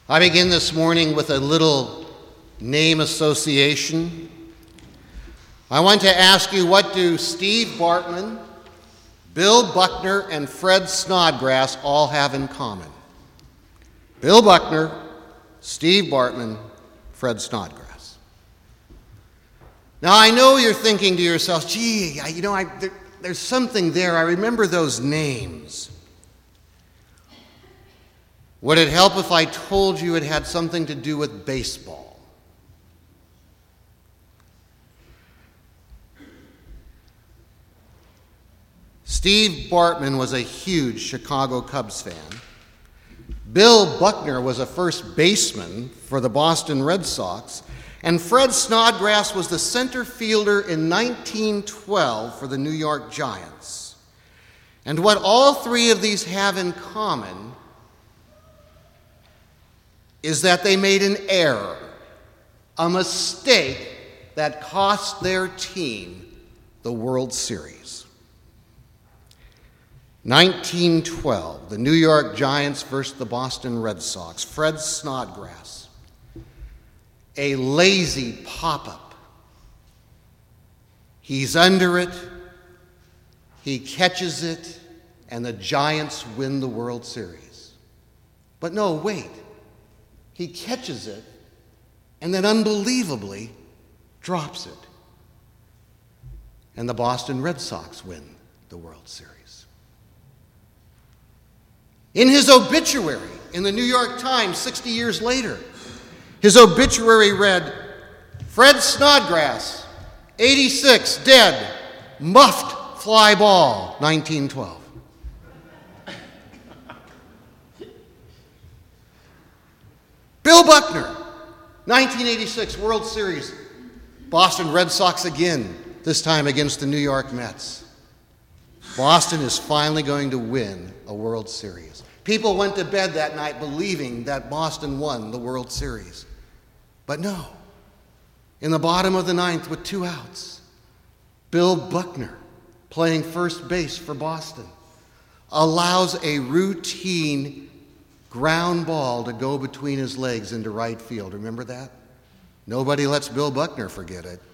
I begin this morning with a little name association. I want to ask you, what do Steve Bartman, Bill Buckner, and Fred Snodgrass all have in common? Bill Buckner, Steve Bartman, Fred Snodgrass. Now, I know you're thinking to yourself, gee, there's something there. I remember those names. Would it help if I told you it had something to do with baseball? Steve Bartman was a huge Chicago Cubs fan. Bill Buckner was a first baseman for the Boston Red Sox, and Fred Snodgrass was the center fielder in 1912 for the New York Giants. And what all three of these have in common is that they made an error, a mistake that cost their team the World Series. 1912, the New York Giants versus the Boston Red Sox. Fred Snodgrass, a lazy pop-up. He's under it, he catches it, and the Giants win the World Series. But no, wait. He catches it and then unbelievably drops it. And the Boston Red Sox win the World Series. In his obituary in the New York Times 60 years later, his obituary read, Fred Snodgrass, 86, dead, muffed fly ball, 1912. Bill Buckner, 1986 World Series, Boston Red Sox again, this time against the New York Mets. Boston is finally going to win a World Series. People went to bed that night believing that Boston won the World Series. But no, in the bottom of the ninth with 2 outs, Bill Buckner, playing first base for Boston, allows a routine ground ball to go between his legs into right field. Remember that? Nobody lets Bill Buckner forget it.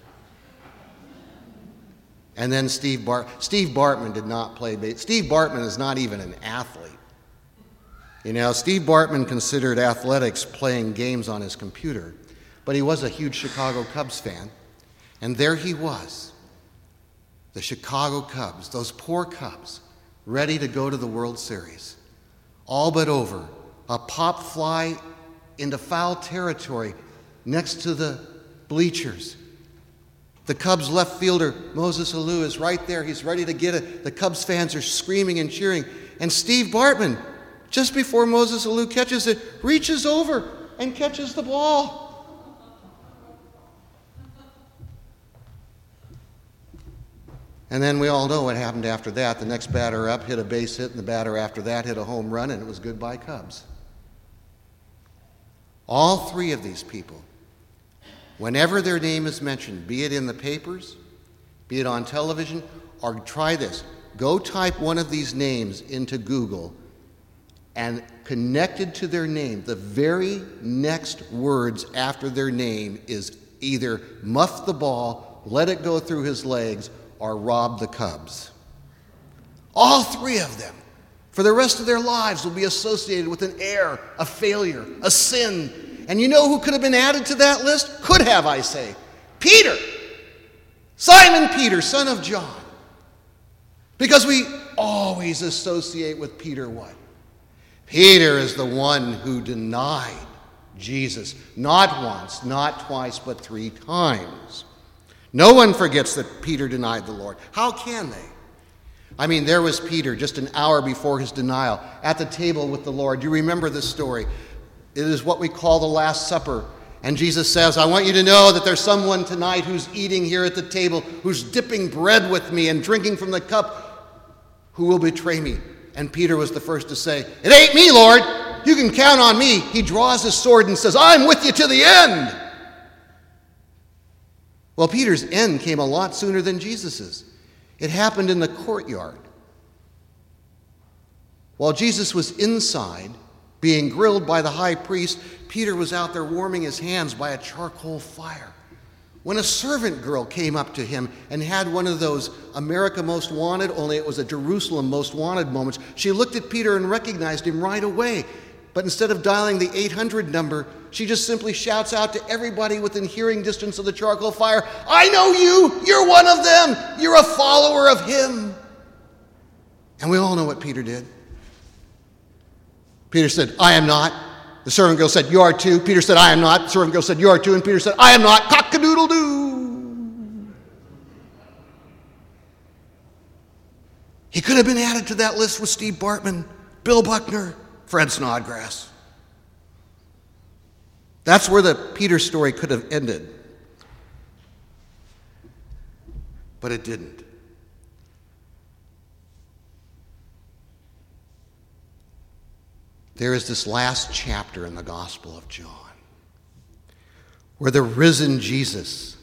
And then Steve Bartman did not play baseball. Steve Bartman is not even an athlete. You know, Steve Bartman considered athletics playing games on his computer, but he was a huge Chicago Cubs fan. And there he was, the Chicago Cubs, those poor Cubs, ready to go to the World Series. All but over. A pop fly into foul territory next to the bleachers. The Cubs left fielder, Moses Alou, is right there. He's ready to get it. The Cubs fans are screaming and cheering. And Steve Bartman, just before Moses Alou catches it, reaches over and catches the ball. And then we all know what happened after that. The next batter up hit a base hit, and the batter after that hit a home run, and it was goodbye Cubs. All three of these people, whenever their name is mentioned, be it in the papers, be it on television, or try this, go type one of these names into Google, and connected to their name, the very next words after their name is either muff the ball, let it go through his legs, or rob the Cubs. All three of them, for the rest of their lives, will be associated with an error, a failure, a sin. And you know who could have been added to that list? Could have, I say. Peter. Simon Peter, son of John. Because we always associate with Peter what? Peter is the one who denied Jesus, not once, not twice, but 3 times. No one forgets that Peter denied the Lord. How can they? I mean, there was Peter just an hour before his denial at the table with the Lord. You remember this story. It is what we call the Last Supper. And Jesus says, I want you to know that there's someone tonight who's eating here at the table, who's dipping bread with me and drinking from the cup, who will betray me. And Peter was the first to say, it ain't me, Lord. You can count on me. He draws his sword and says, I'm with you to the end. Well, Peter's end came a lot sooner than Jesus's. It happened in the courtyard. While Jesus was inside, being grilled by the high priest, Peter was out there warming his hands by a charcoal fire when a servant girl came up to him and had one of those America Most Wanted, only it was a Jerusalem Most Wanted moments. She looked at Peter and recognized him right away. But instead of dialing the 800 number, she just simply shouts out to everybody within hearing distance of the charcoal fire, "I know you! You're one of them! You're a follower of him!" And we all know what Peter did. Peter said, "I am not." The servant girl said, "You are too." Peter said, "I am not." The servant girl said, "You are too." And Peter said, "I am not." Cock-a-doodle-doo. He could have been added to that list with Steve Bartman, Bill Buckner, Fred Snodgrass. That's where the Peter story could have ended. But it didn't. There is this last chapter in the Gospel of John where the risen Jesus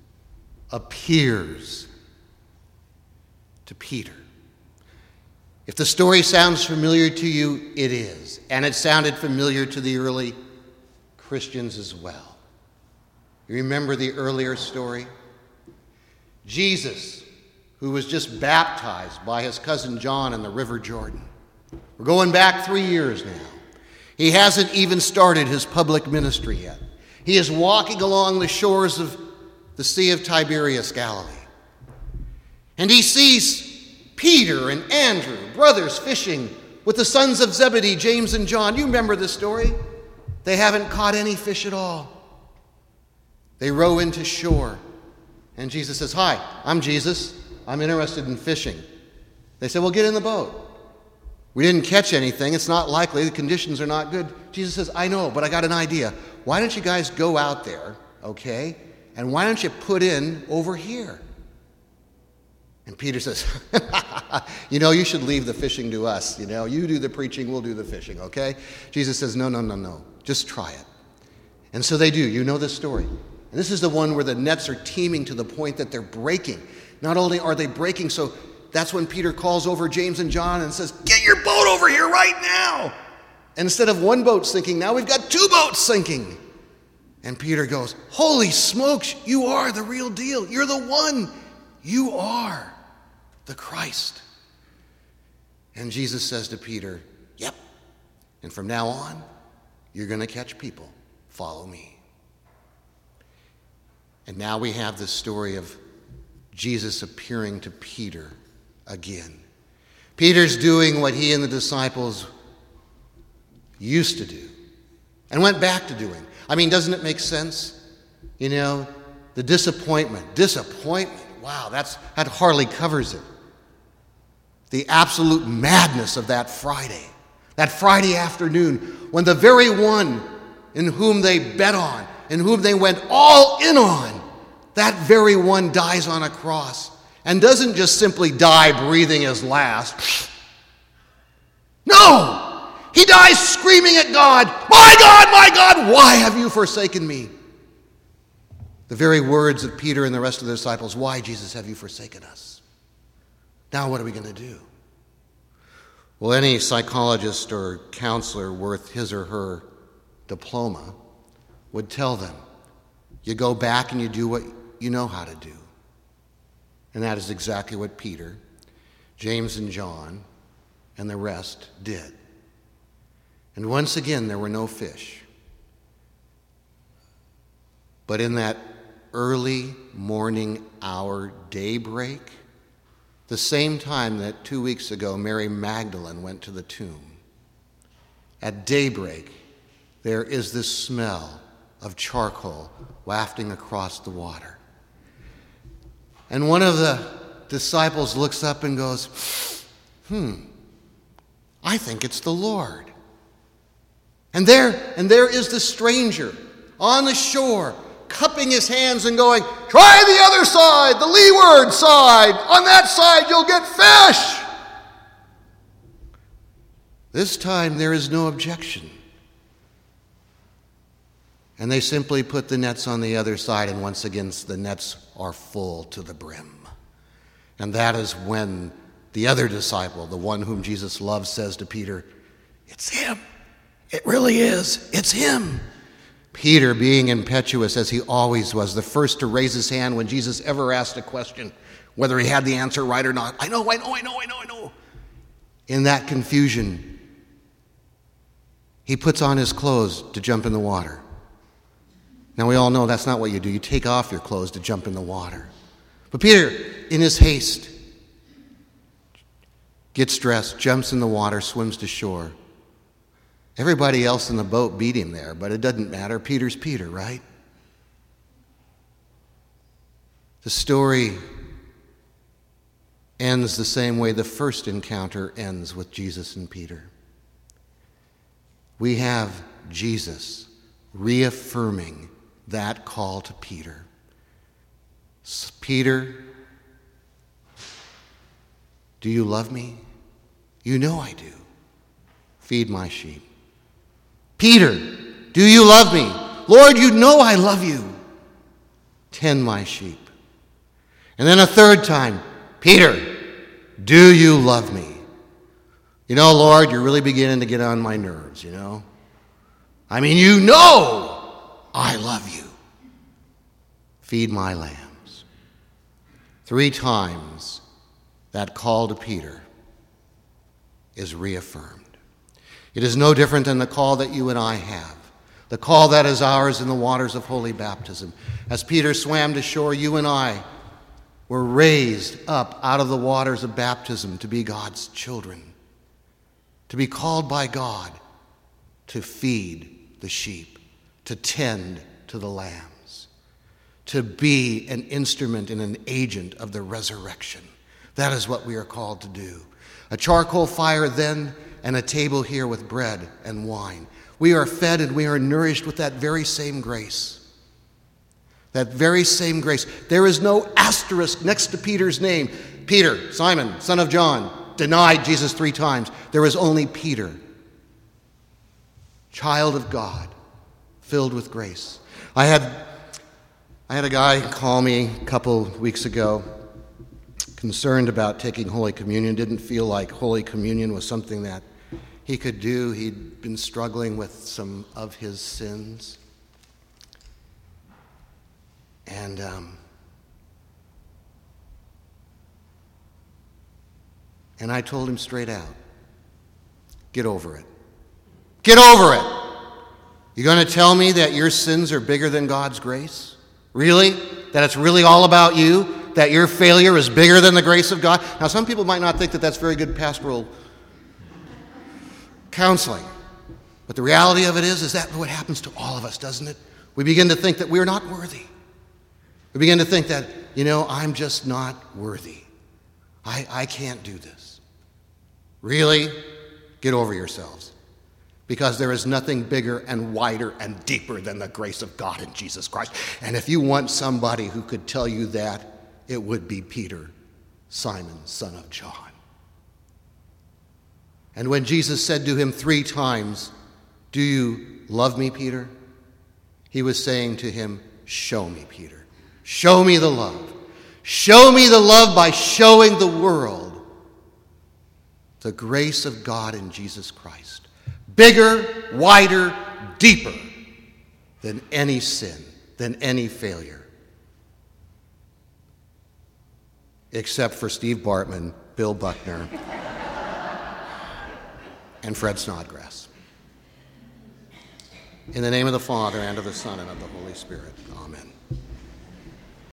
appears to Peter. If the story sounds familiar to you, it is. And it sounded familiar to the early Christians as well. You remember the earlier story? Jesus, who was just baptized by his cousin John in the River Jordan. We're going back 3 years now. He hasn't even started his public ministry yet. He is walking along the shores of the Sea of Tiberias, Galilee. And he sees Peter and Andrew, brothers, fishing with the sons of Zebedee, James and John. You remember this story? They haven't caught any fish at all. They row into shore. And Jesus says, "Hi, I'm Jesus. I'm interested in fishing." They say, "Well, get in the boat. We didn't catch anything. It's not likely. The conditions are not good." Jesus says, "I know, but I got an idea. Why don't you guys go out there, okay? And why don't you put in over here?" And Peter says, you should leave the fishing to us. You do the preaching, we'll do the fishing, okay? Jesus says, no. Just try it. And so they do. You know this story. And this is the one where the nets are teeming to the point that they're breaking. Not only are they breaking, so that's when Peter calls over James and John and says, "Get your boat over here right now." And instead of one boat sinking, now we've got 2 boats sinking. And Peter goes, "Holy smokes, you are the real deal. You're the one. You are the Christ." And Jesus says to Peter, "Yep. And from now on, you're going to catch people. Follow me." And now we have this story of Jesus appearing to Peter again. Peter's doing what he and the disciples used to do and went back to doing. I mean, doesn't it make sense? The disappointment. Wow, that hardly covers it. The absolute madness of that Friday afternoon, when the very one in whom they bet on, in whom they went all in on, that very one dies on a cross and doesn't just simply die breathing his last. No! He dies screaming at God, my God, why have you forsaken me?" The very words of Peter and the rest of the disciples, "Why, Jesus, have you forsaken us?" Now what are we going to do? Well, any psychologist or counselor worth his or her diploma would tell them, you go back and you do what you know how to do. And that is exactly what Peter, James and John, and the rest did. And once again, there were no fish. But in that early morning hour, daybreak, the same time that 2 weeks ago Mary Magdalene went to the tomb, at daybreak, there is this smell of charcoal wafting across the water. And one of the disciples looks up and goes, I think it's the Lord. And there is the stranger on the shore, cupping his hands and going, try the other side, the leeward side. On that side you'll get fish. This time there is no objection. And they simply put the nets on the other side, and once again the nets are full to the brim. And that is when the other disciple, the one whom Jesus loves, says to Peter, it's him. It really is. It's him. Peter, being impetuous as he always was, the first to raise his hand when Jesus ever asked a question, whether he had the answer right or not. I know. In that confusion, he puts on his clothes to jump in the water. Now we all know that's not what you do. You take off your clothes to jump in the water. But Peter, in his haste, gets dressed, jumps in the water, swims to shore. Everybody else in the boat beat him there, but it doesn't matter. Peter's Peter, right? The story ends the same way the first encounter ends with Jesus and Peter. We have Jesus reaffirming that call to Peter. Peter, do you love me? You know I do. Feed my sheep. Peter, do you love me? Lord, you know I love you. Tend my sheep. And then a third time, Peter, do you love me? You know, Lord, you're really beginning to get on my nerves, you know? I mean, you know I love you. Feed my lambs. 3 times that call to Peter is reaffirmed. It is no different than the call that you and I have, the call that is ours in the waters of holy baptism. As Peter swam to shore, you and I were raised up out of the waters of baptism to be God's children, to be called by God to feed the sheep, to tend to the lambs, to be an instrument and an agent of the resurrection. That is what we are called to do. A charcoal fire then, and a table here with bread and wine. We are fed and we are nourished with that very same grace. That very same grace. There is no asterisk next to Peter's name. Peter, Simon, son of John, denied Jesus 3 times. There is only Peter, child of God, filled with grace. I had a guy call me a couple weeks ago, concerned about taking Holy Communion, didn't feel like Holy Communion was something that he could do. He'd been struggling with some of his sins. And I told him straight out, get over it. Get over it. You're going to tell me that your sins are bigger than God's grace? Really? That it's really all about you? That your failure is bigger than the grace of God? Now, some people might not think that that's very good pastoral counseling. But the reality of it is that what happens to all of us, doesn't it? We begin to think that we're not worthy. We begin to think that, I'm just not worthy. I can't do this. Really? Get over yourselves. Because there is nothing bigger and wider and deeper than the grace of God in Jesus Christ. And if you want somebody who could tell you that, it would be Peter, Simon, son of John. And when Jesus said to him 3 times, do you love me, Peter? He was saying to him, show me, Peter. Show me the love. Show me the love by showing the world the grace of God in Jesus Christ. Bigger, wider, deeper than any sin, than any failure. Except for Steve Bartman, Bill Buckner, and Fred Snodgrass. In the name of the Father, and of the Son, and of the Holy Spirit. Amen.